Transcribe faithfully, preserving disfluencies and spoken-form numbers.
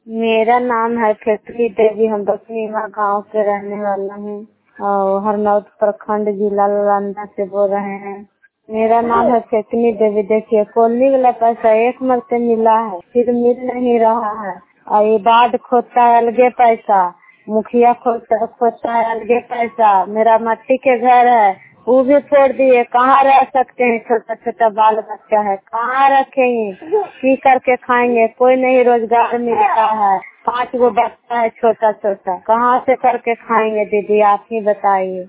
मेरा नाम है फेतली देवी। हम बसनीमा गांव के रहने वाला हूँ और हरनौत प्रखंड जिला नालंदा से बोल रहे हैं। मेरा नाम है फेतली देवी। देखिए, कॉलोनी वाला पैसा एक मरते मिला है, फिर मिल नहीं रहा है। और ये बाद खोता है अलगे पैसा, मुखिया खोता खोता है अलगे पैसा। मेरा मट्टी के घर है, वो भी छोड़ दिए। कहाँ रह सकते हैं? छोटा छोटा बाल बच्चा है, कहाँ रखेंगे? की करके खाएंगे? कोई नहीं रोजगार मिलता है। पांच गो बच्चा है छोटा छोटा, कहाँ से करके खाएंगे? दीदी आप ही बताइए।